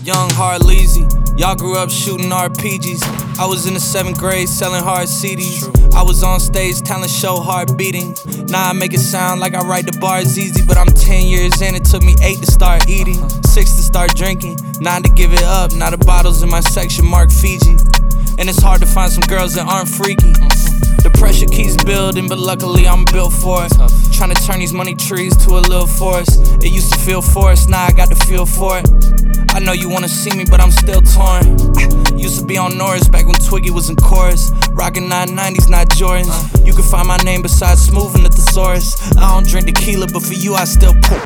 young, hard, lazy. Y'all grew up shooting RPGs. I was in the 7th grade selling hard CDs. I was on stage, talent show, hard beating. Now I make it sound like I write the bars easy, but I'm 10 years in, it took me 8 to start eating, 6 to start drinking, 9 to give it up. Now the bottles in my section mark Fiji, and it's hard to find some girls that aren't freaky. The pressure keeps building, but luckily I'm built for it. Trying to turn these money trees to a little forest. It used to feel forest, now I got the feel for it. I know you wanna see me, but I'm still torn. Used to be on Norris back when Twiggy was in chorus. Rockin' 990s, not Jordans. You can find my name beside Smooth and the Thesaurus. I don't drink tequila, but for you I still pour.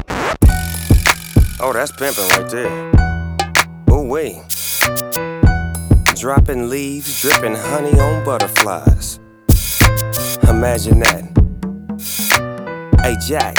Oh, that's pimpin' right there. Ooh wait. Dropping leaves, dripping honey on butterflies. Imagine that. Hey Jack,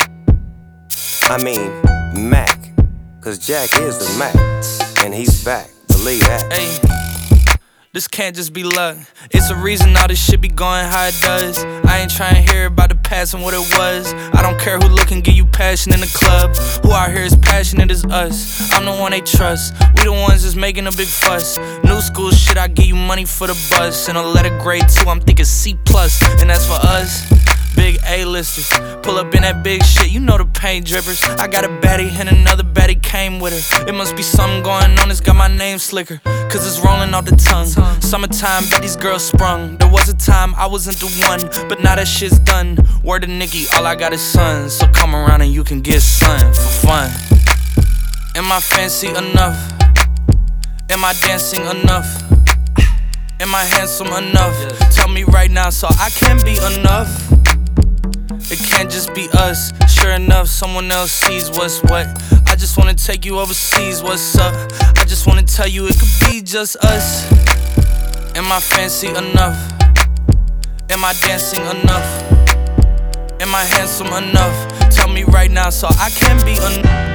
I mean Mac, cause Jack is the Mac, and he's back, believe that. Hey, this can't just be luck. It's a reason all this shit be going how it does. I ain't trying to hear about the past and what it was. I don't care who look and give you passion in the club. Who out here is passionate as us. I'm the one they trust. We the ones that's making a big fuss. New school shit, I give you money for the bus. And a letter grade 2, I'm thinking C+. And that's for us. Big A-listers, pull up in that big shit, you know the paint drippers. I got a baddie and another baddie came with her. It must be something going on, it's got my name slicker, cause it's rolling off the tongue. Summertime, bet these girls sprung. There was a time I wasn't the one, but now that shit's done. Word to Nikki, all I got is sons. So come around and you can get sun for fun. Am I fancy enough? Am I dancing enough? Am I handsome enough? Tell me right now so I can be enough. It can't just be us. Sure enough, someone else sees what's what. I just wanna take you overseas, what's up? I just wanna tell you it could be just us. Am I fancy enough? Am I dancing enough? Am I handsome enough? Tell me right now so I can be enough.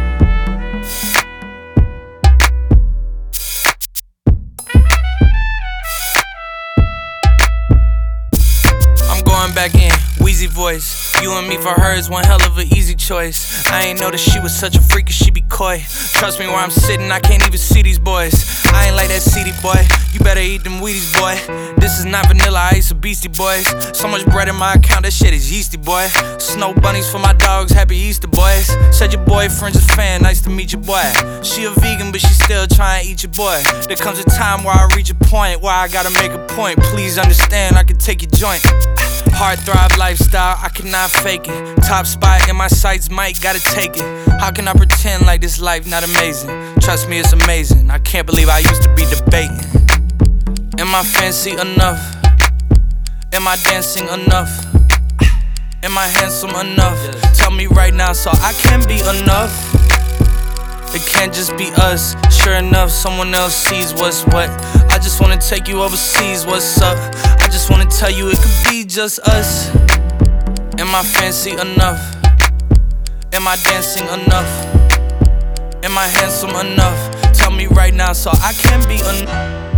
Back in, Wheezy voice. You and me for her is one hell of an easy choice. I ain't know that she was such a freak and she be coy. Trust me where I'm sitting, I can't even see these boys. I ain't like that CD boy, you better eat them Wheaties boy. This is not vanilla ice or Beastie Boys. So much bread in my account, that shit is yeasty boy. Snow bunnies for my dogs, happy Easter boys. Said your boyfriend's a fan, nice to meet your boy. She a vegan but she still trying to eat your boy. There comes a time where I reach a point where I gotta make a point. Please understand, I can take your joint. Hard thrive lifestyle, I cannot fake it. Top spot in my sights, might gotta take it. How can I pretend like this life not amazing? Trust me, it's amazing. I can't believe I used to be debating. Am I fancy enough? Am I dancing enough? Am I handsome enough? Tell me right now so I can be enough. It can't just be us. Sure enough, someone else sees what's what. I just wanna take you overseas, what's up? I just wanna tell you it could be just us. Am I fancy enough? Am I dancing enough? Am I handsome enough? Tell me right now so I can be enough.